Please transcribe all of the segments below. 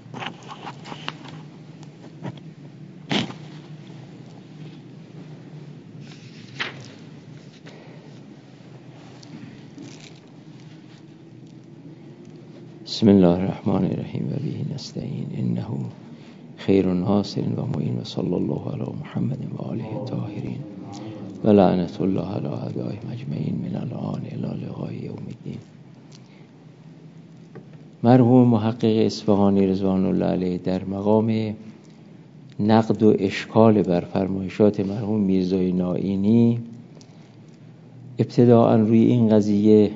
بسم الله الرحمن الرحیم و به نستعین انه خیر ناصر و معین و صلی الله علی محمد و آله الطاهرین و لعنت الله علی اعدائهم اجمعین من الان الی لقاء یوم الدین. مرحوم محقق اصفهانی رضوان الله علیه در مقام نقد و اشکال بر فرمایشات مرحوم میرزای نائینی ابتداءً روی این قضیه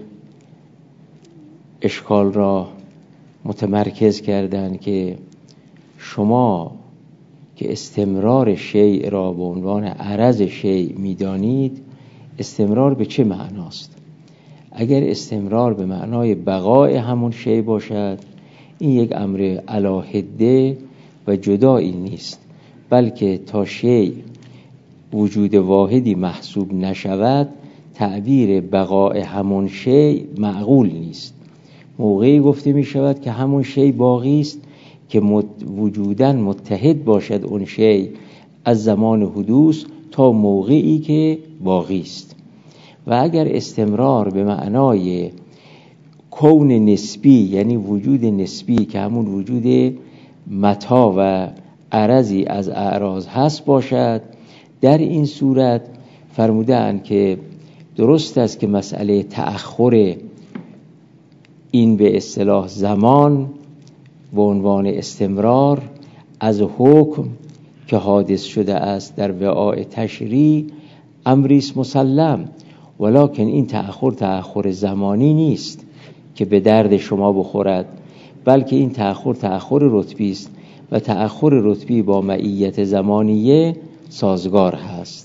اشکال را متمرکز کردند که شما که استمرار شیء را به عنوان عرض شیء می‌دانید، استمرار به چه معناست؟ اگر استمرار به معنای بقای همون شیء باشد، این یک امر علاهده و جدایی نیست، بلکه تا شیء وجود واحدی محسوب نشود تعبیر بقای همون شیء معقول نیست. موقعی گفته می شود که همون شیء باقی است که وجوداً متحد باشد اون شیء از زمان حدوث تا موقعی که باقی است. و اگر استمرار به معنای کون نسبی یعنی وجود نسبی که همون وجود متا و عرضی از اعراض هست باشد، در این صورت فرمودند که درست است که مسئله تأخر این به اصطلاح زمان به عنوان استمرار از حکم که حادث شده است در وعاء تشریع امری است مسلم، ولکن این تأخر زمانی نیست که به درد شما بخورد، بلکه این تأخر رتبی است و تأخر رتبی با معیت زمانیه سازگار هست.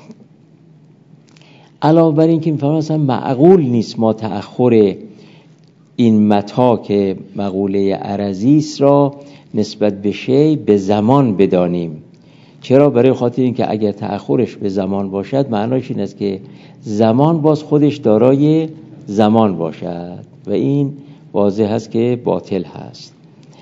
علاوه بر این که مثلا معقول نیست ما تأخر این متا که مقوله عرضی است را نسبت به شیء به زمان بدانیم. چرا؟ برای خاطر اینکه اگر تأخرش به زمان باشد معناش این است که زمان باز خودش دارای زمان باشد و این واضح است که باطل هست.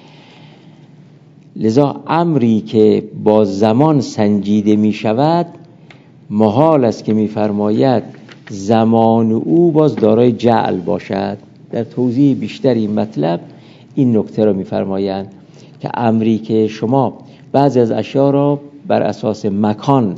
لذا امری که با زمان سنجیده می شود محال است که می فرماید زمان او باز دارای جعل باشد. در توضیح بیشتر این مطلب این نکته را می‌فرمایند که امری که شما بعضی از اشیاء را بر اساس مکان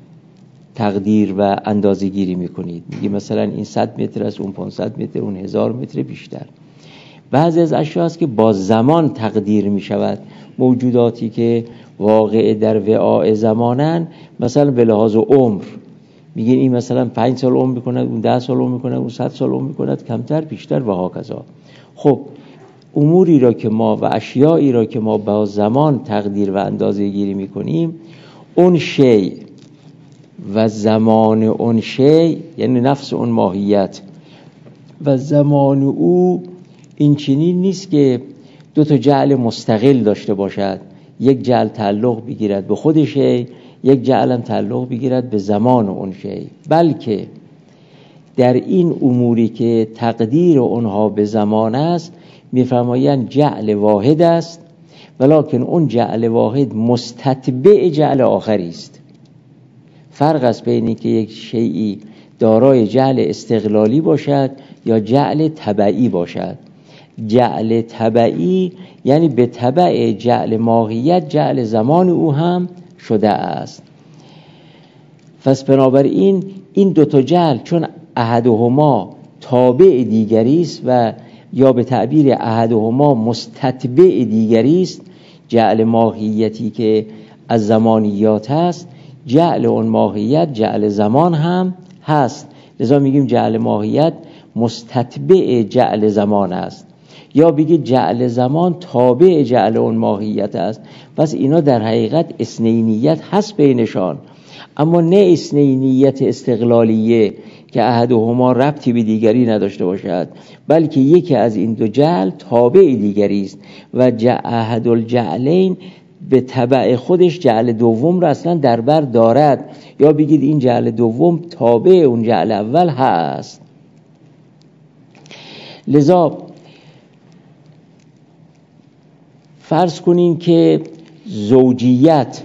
تقدیر و اندازه گیری می‌کنید، میگی مثلا این 100 متر است، اون 500 متر، اون 1000 متر بیشتر. بعضی از اشیاء است که با زمان تقدیر می‌شود، موجوداتی که واقع در وعاء زمانن، مثلا به لحاظ عمر میگین این مثلا 5 سال عمر میکنه، اون 10 سال عمر میکنه، اون 100 سال عمر میکنه، کمتر بیشتر و هاکذا. خب اموری را که ما و اشیایی را که ما با زمان تقدیر و اندازه گیری میکنیم، اون شیء و زمان اون شیء یعنی نفس اون ماهیت و زمان او این چنین نیست که دو تا جعل مستقل داشته باشد، یک جعل تعلق بگیرد به خود شیء، یک جعل تعلق بگیرد به زمان اون شیء، بلکه در این اموری که تقدیر اونها به زمان است میفرمایند جعل واحد است، ولکن اون جعل واحد مستتبع جعل آخری است. فرق است بین اینکه یک شیئی دارای جعل استقلالی باشد یا جعل تبعی باشد. جعل تبعی یعنی به تبع جعل ماهیت جعل زمان او هم شده است. پس بنابراین این دو تا جعل چون احدهما تابع دیگری است و یا به تعبیر احدهما مستتبع دیگری است، جعل ماهیتی که از زمانیات هست جعل اون ماهیت جعل زمان هم هست، لذا میگیم جعل ماهیت مستتبع جعل زمان است، یا بگید جعل زمان تابع جعل اون ماهیت است. پس اینا در حقیقت اثنینیت هست بینشان، اما نه اثنینیت استقلالیه که احدهما ربطی به دیگری نداشته باشد، بلکه یکی از این دو جعل تابع دیگری است و احد الجعلین به تبع خودش جعل دوم را اصلا در بر دارد، یا بگید این جعل دوم تابع اون جعل اول هست. لذا فرض کنین که زوجیت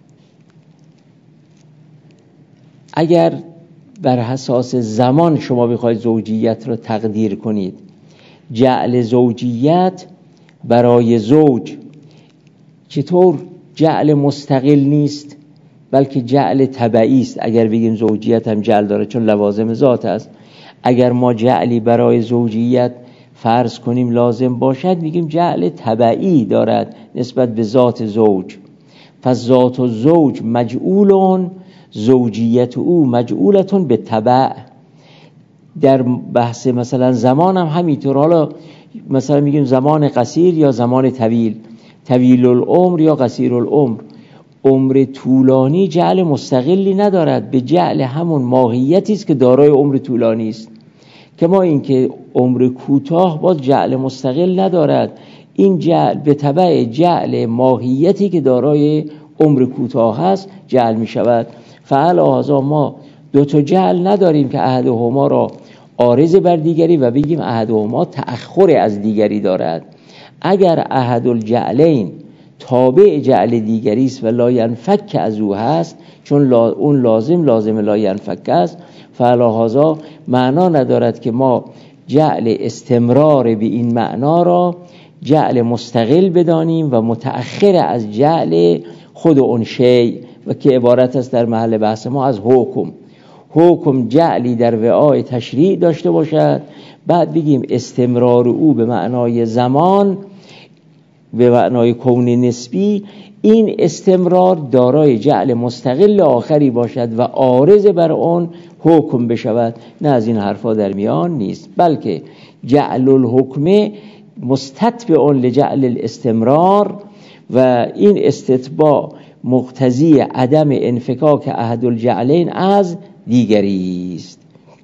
اگر بر اساس زمان شما بخواید زوجیت رو تقدیر کنید، جعل زوجیت برای زوج چطور جعل مستقل نیست بلکه جعل تبعی است؟ اگر بگیم زوجیت هم جعل داره چون لوازم ذات است، اگر ما جعلی برای زوجیت فرض کنیم لازم باشد، میگیم جعل تبعی دارد نسبت به ذات زوج. پس ذات الزوج مجعولون، زوجیت او مجعولتون به تبع. در بحث مثلا زمان هم همینطور. حالا مثلا میگیم زمان قصیر یا زمان طویل، طویل العمر یا قصیر العمر. عمر طولانی جعل مستقلی ندارد، به جعل همون ماهیتی است که دارای عمر طولانی است. که ما این که عمر کوتاه باز جعل مستقل ندارد، این جعل به تبع جعل ماهیتی که دارای عمر کوتاه است جعل می شود. فعلا ما دو تا جعل نداریم که احدهما را عارض بر دیگری و بگیم احدهما تأخر از دیگری دارد. اگر احد الجعلین تابع جعل دیگری است و لا ینفک از او هست، چون اون لازم لا ینفک است، فعلا معنا ندارد که ما جعل استمرار به این معنا را جعل مستقل بدانیم و متأخر از جعل خود اون شیء، و که عبارت است در محل بحث ما از حکم جعلی در وعای تشریع داشته باشد، بعد بگیم استمرار او به معنای زمان، به معنای کون نسبی، این استمرار دارای جعل مستقل آخری باشد و عارض بر آن حکم بشود. نه از این حرفا در میان نیست، بلکه جعل الحکم مستتبع لجعل الاستمرار و این استتباع مقتضی عدم انفکاک احد الجعلین از دیگری است.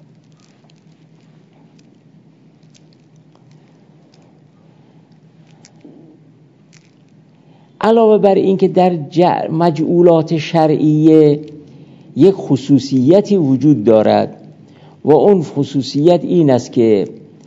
علاوه بر این که در مجعولات شرعیه یک خصوصیتی وجود دارد و اون خصوصیت این است که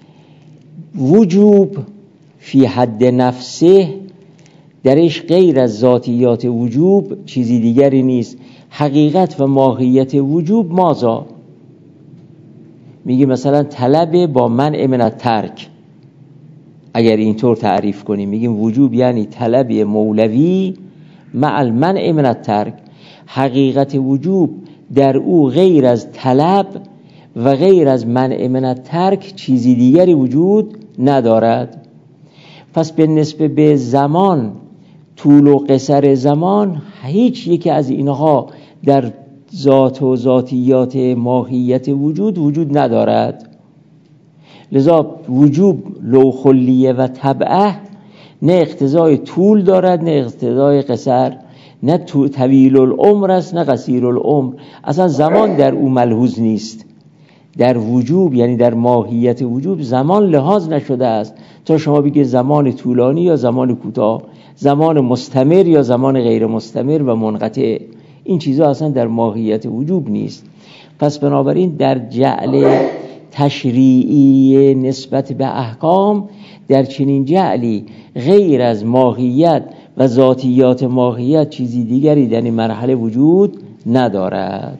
وجوب فی حد نفسه درش غیر از ذاتیات وجوب چیزی دیگری نیست. حقیقت و ماهیت وجوب مازا میگه مثلا طلب با منع من الترک. اگر اینطور تعریف کنیم میگیم وجوب یعنی طلب مولوی مع المنع من الترک. حقیقت وجوب در او غیر از طلب و غیر از منع من الترک چیزی دیگری وجود ندارد. پس به نسبت به زمان، طول و قصر زمان، هیچ یکی از اینها در ذات و ذاتیات ماهیت وجود ندارد. لذا وجوب لو خلیه و تبعه نه اقتضای طول دارد نه اقتضای قصر، نه طویل العمر است نه قصیر العمر. اصلا زمان در او ملحوظ نیست. در وجوب یعنی در ماهیت وجوب زمان لحاظ نشده است تا شما بگید زمان طولانی یا زمان کوتاه، زمان مستمر یا زمان غیر مستمر و منقطع. این چیزا اصلا در ماهیت وجوب نیست. پس بنابراین در جعل تشریعی نسبت به احکام، در چنین جعلی غیر از ماهیت و ذاتیات ماهیت چیزی دیگری در این مرحله وجود ندارد.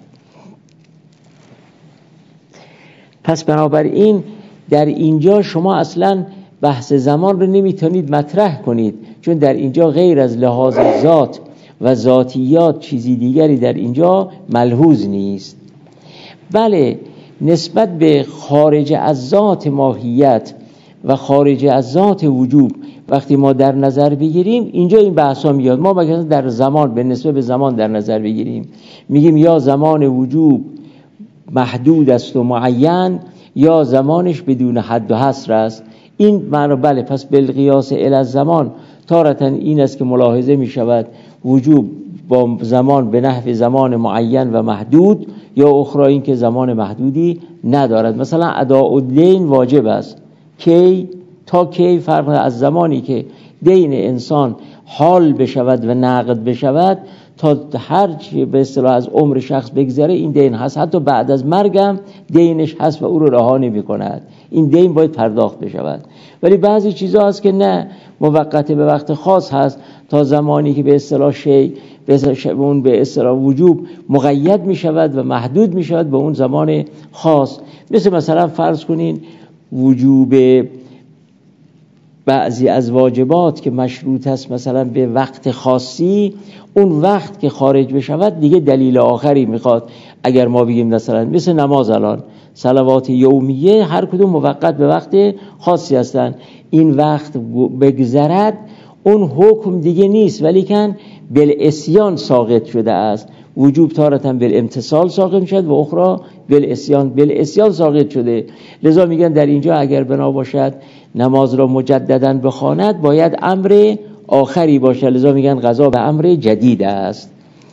پس بنابراین در اینجا شما اصلا بحث زمان رو نمیتونید مطرح کنید، چون در اینجا غیر از لحاظ ذات و ذاتیات چیزی دیگری در اینجا ملحوظ نیست. بله، نسبت به خارج از ذات ماهیت و خارج از ذات وجوب وقتی ما در نظر بگیریم، اینجا این بحثا میاد. ما مثلا در زمان به نسبت به زمان در نظر بگیریم، میگیم یا زمان وجوب محدود است و معین یا زمانش بدون حد و حصر است. این معنی بله. پس بالقیاس الی الزمان تارة این است که ملاحظه می شود وجوب با زمان به نحو زمان معین و محدود، یا اخرى این که زمان محدودی ندارد. مثلا اداء الدین واجب است. کی تا کی؟ فرق از زمانی که دین انسان حال بشود و نقد بشود تا هر چی به اصطلاح از عمر شخص بگذره این دین هست، حتی بعد از مرگم دینش هست و او رو رها نمی‌کند. این دین باید پرداخت بشود. ولی بعضی چیزا هست که نه، موقت به وقت خاص هست تا زمانی که به اصطلاح شی به اصطلاح وجوب مقید می شود و محدود می شود به اون زمان خاص. مثلا فرض کنین وجوب بعضی از واجبات که مشروط است مثلا به وقت خاصی، اون وقت که خارج بشود دیگه دلیل آخری میخواد. اگر ما بگیم مثلا مثل نماز، الان صلوات یومیه هر کدوم موقت به وقت خاصی هستن، این وقت بگذرد اون حکم دیگه نیست، ولیکن بالعصیان ساقط شده است. وجوب تارتاً بالامتثال ساقط شد و اخرى بالعصیان ساقط شده. لذا میگن در اینجا اگر بنا باشد نماز را مجدداً بخواند باید امر آخری باشد، لذا میگن قضا به امر جدید است.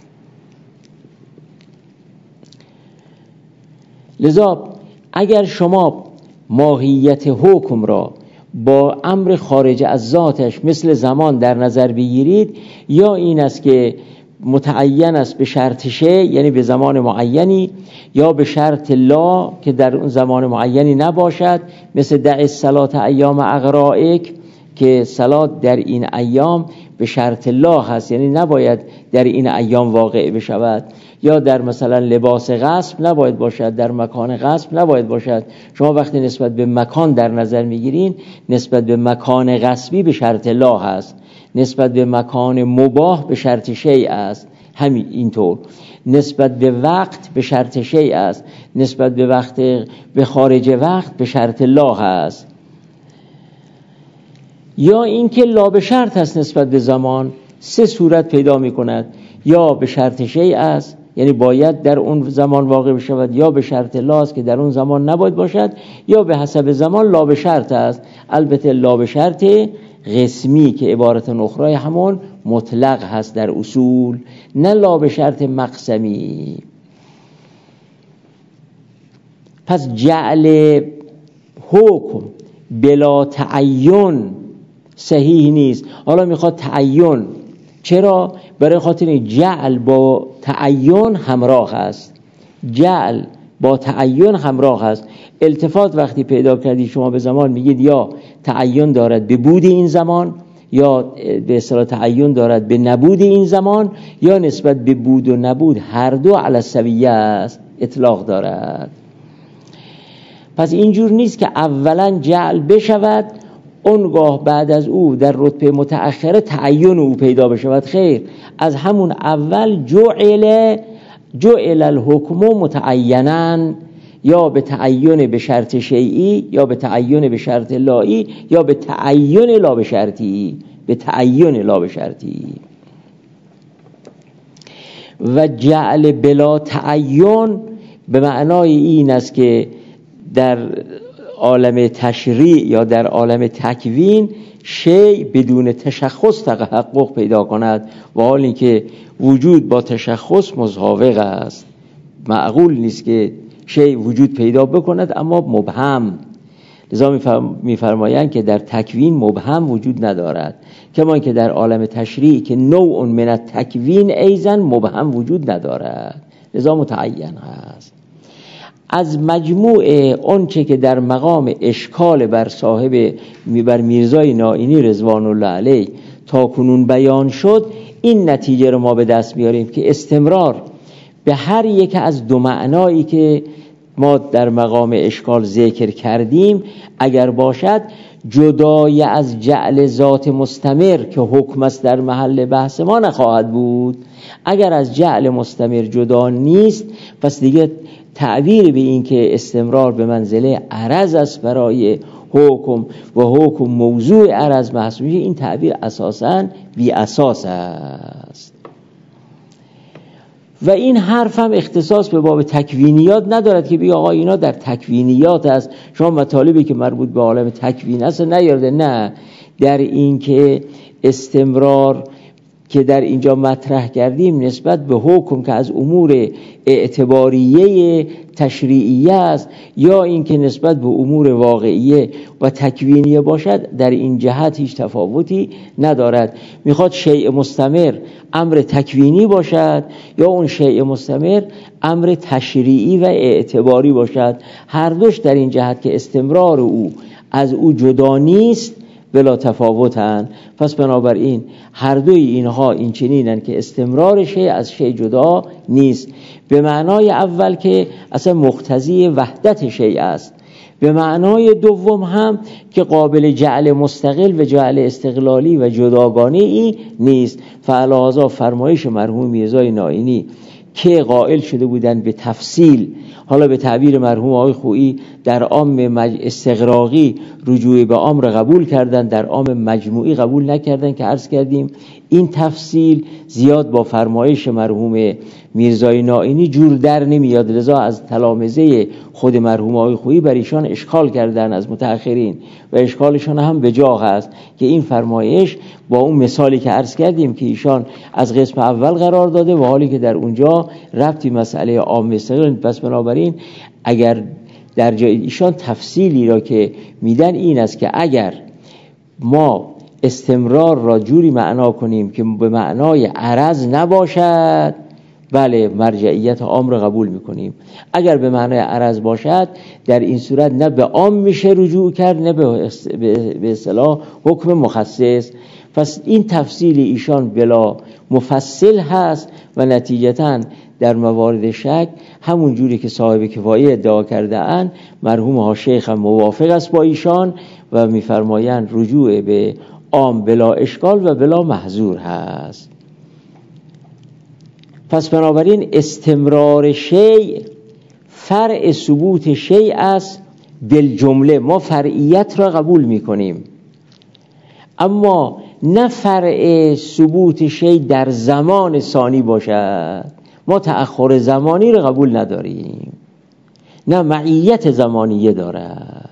لذا اگر شما ماهیت حکم را با امر خارج از ذاتش مثل زمان در نظر بگیرید، یا این است که متعین است به شرط شی یعنی به زمان معینی، یا به شرط لا که در اون زمان معینی نباشد، مثل دع الصلاة ایام اغرائک که صلات در این ایام به شرط لا هست یعنی نباید در این ایام واقع بشود، یا در مثلا لباس غصب نباید باشد، در مکان غصب نباید باشد. شما وقتی نسبت به مکان در نظر میگیرین، نسبت به مکان غصبی به شرط لا هست، نسبت به مکان مباح به شرط شیء است، همین اینطور نسبت به وقت به شرط شیء است، نسبت به وقت به خارج وقت به شرط لا هست. یا اینکه لا به شرط است نسبت به زمان، سه صورت پیدا می کند: یا به شرط شیء است یعنی باید در اون زمان واقع بشود، یا به شرط لا است که در اون زمان نباید باشد، یا به حسب زمان لا به شرط است. البته لا به شرط قسمی که عبارت اخرى همون مطلق هست در اصول، نه لا به شرط مقسمی. پس جعل حکم بلا تعین صحیح نیست. حالا میخواد تعین، چرا؟ برای خاطر جعل با تعین همراه است، جعل با تعین همراه است. التفات وقتی پیدا کردی شما به زمان میگید یا تعین دارد به بود این زمان، یا به اصطلاح تعین دارد به نبود این زمان، یا نسبت به بود و نبود هر دو علی السویه است، اطلاق دارد. پس اینجور نیست که اولا جعل بشود اونگاه بعد از او در رتبه متأخره تعین او پیدا بشود. خیر، از همون اول جعل الحکم متعیناً، یا به تعین به شرط شیئی، یا به تعین به شرط لایی، یا به تعین لا به شرطی، به تعین لا به شرطی. و جعل بلا تعین به معنای این است که در عالم تشریع یا در عالم تکوین شیء بدون تشخص تحقق پیدا کند، و حال این که وجود با تشخص مزاوق است. معقول نیست که شیء وجود پیدا بکند اما مبهم. لذا میفرمایند که در تکوین مبهم وجود ندارد، کما که در عالم تشریع که نوع من التکوین ایضا مبهم وجود ندارد، لذا متعین هست. از مجموع آنچه که در مقام اشکال بر میرزای نائینی رضوان الله علیه تا کنون بیان شد، این نتیجه رو ما به دست میاریم که استمرار به هر یک از دو معنایی که ما در مقام اشکال ذکر کردیم اگر باشد، جدای از جعل ذات مستمر که حکم است در محل بحث ما نخواهد بود. اگر از جعل مستمر جدا نیست، پس دیگه تعبیر به این که استمرار به منزله عرض است برای حکم و حکم موضوع عرض محسوب میشه، این تعبیر اساساً بی اساس است. و این حرف هم اختصاص به باب تکوینیات ندارد که بگه آقا اینا در تکوینیات است، شما مطالبی که مربوط به عالم تکوین است نیارده. نه، در این که استمرار که در اینجا مطرح کردیم نسبت به حکم که از امور اعتباریه تشریعیه است یا اینکه نسبت به امور واقعیه و تکوینیه باشد، در این جهت هیچ تفاوتی ندارد. میخواد شیء مستمر امر تکوینی باشد یا اون شیء مستمر امر تشریعی و اعتباری باشد، هر دوش در این جهت که استمرار او از او جدا نیست بلا تفاوتن. پس بنابراین هر دوی اینها این چنینن که استمرار شیء از شیء جدا نیست، به معنای اول که اصلا مقتضی وحدت شیء است، به معنای دوم هم که قابل جعل مستقل و جعل استقلالی و جداگانه ای نیست. فعلاوه فرمایش مرحوم میرزای نائینی که قائل شده بودن به تفصیل، حالا به تعبیر مرحوم آقای خویی در عام استغراقی رجوع به عام را قبول کردن، در عام مجموعی قبول نکردن که عرض کردیم این تفصیل زیاد با فرمایش مرحوم میرزای نائینی جور در نمیاد، لذا از تلامذه خود مرحوم آقای خویی بر ایشان اشکال کردن از متأخرین و اشکالشان هم به جا هست که این فرمایش با اون مثالی که عرض کردیم که ایشان از قسم اول قرار داده و حالی که در اونجا ربطی مسئله عام استقلال. پس بنابراین اگر در جای ایشان تفصیلی را که میدن این است که اگر ما استمرار را جوری معنا کنیم که به معنای عرض نباشد، بله مرجعیت عام را قبول میکنیم. اگر به معنای عرض باشد در این صورت نه به عام میشه رجوع کرد نه به اصطلاح حکم مخصص. پس این تفصیل ایشان بلا مفصل هست و نتیجتاً در موارد شک همون جوری که صاحب کفایه ادعا کرده اند مرحوم ها شیخ هم موافق است با ایشان و میفرمایند رجوع به عام بلا اشکال و بلا محظور هست. پس بنابراین استمرار شیء فرع ثبوت شیء است بالجمله. ما فرعیت را قبول میکنیم اما نه فرع ثبوت شیء در زمان ثانی باشد. ما تأخر زمانی را قبول نداریم، نه معیت زمانیه دارد.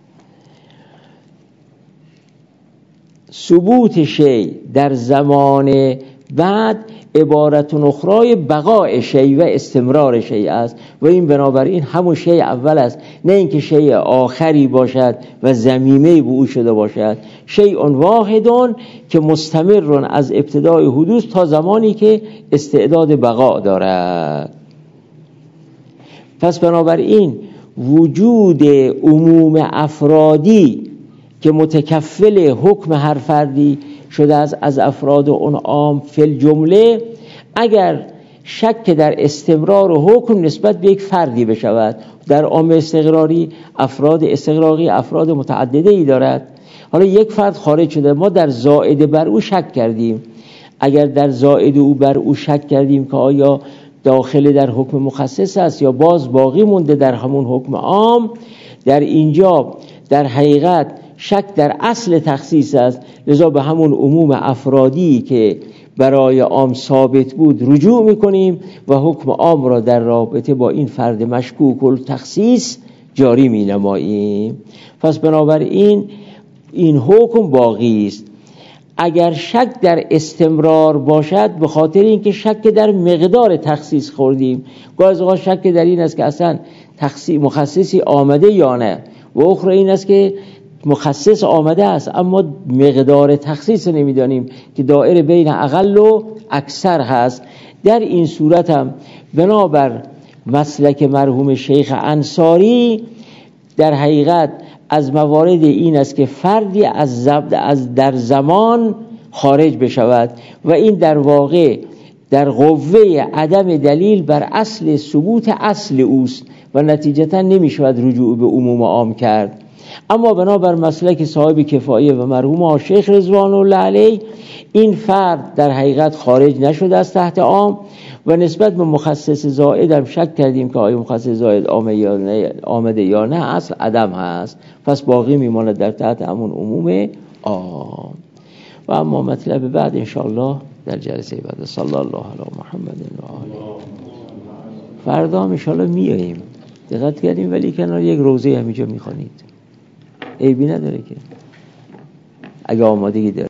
ثبوت شیء در زمان بعد عبارت اخرای بقاء شیء و استمرار شیء است و این بنابراین همون شیء اول است، نه اینکه شیء آخری باشد و ضمیمه به او شده باشد. شیء واحد که مستمر از ابتدای حدوث تا زمانی که استعداد بقا دارد. پس بنابراین وجود عموم افرادی که متکفل حکم هر فردی شده از افراد اون عام فی الجمله، اگر شک در استمرار و حکم نسبت به یک فردی بشود، در عام استقراری افراد استقراقی افراد متعدده ای دارد، حالا یک فرد خارج شده ما در زائد بر او شک کردیم، اگر در زائد او بر او شک کردیم که آیا داخل در حکم مخصص است یا باز باقی مونده در همون حکم عام، در اینجا در حقیقت شک در اصل تخصیص است، لذا به همون عموم افرادی که برای عام ثابت بود رجوع میکنیم و حکم عام را در رابطه با این فرد مشکوک و تخصیص جاری مینماییم. پس بنابراین این حکم باقی است. اگر شک در استمرار باشد به خاطر اینکه شک در مقدار تخصیص خوردیم، گاهی از اوقات شک در این است که اصلا مخصصی آمده یا نه، و اخرى این است که مخصص آمده است اما مقدار تخصیص نمیدانیم که دائره بین اقل و اکثر هست. در این صورت هم بنابر مسلک مرحوم شیخ انصاری در حقیقت از موارد این است که فردی از در زمان خارج بشود و این در واقع در قوه عدم دلیل بر اصل ثبوت اصل اوست و نتیجتا نمی شود رجوع به عموم عام کرد. اما بنابر مسلک صاحب کفایه و مرحوم شیخ رضوان الله علیه این فرد در حقیقت خارج نشده از تحت عام و نسبت به مخصص زائد هم شک کردیم که آیا مخصص زائد آمده یا نه، اصل عدم هست، پس باقی میماند در تحت همون عموم عام. و اما مطلب بعد انشاءالله در جلسه بعد. صلی الله علی محمد و آله. فردا انشاءالله میاییم، دقت کردیم، ولی کنار یک روزه همینجا میخوانید، عیبی نداره که اگه آمادگی داره.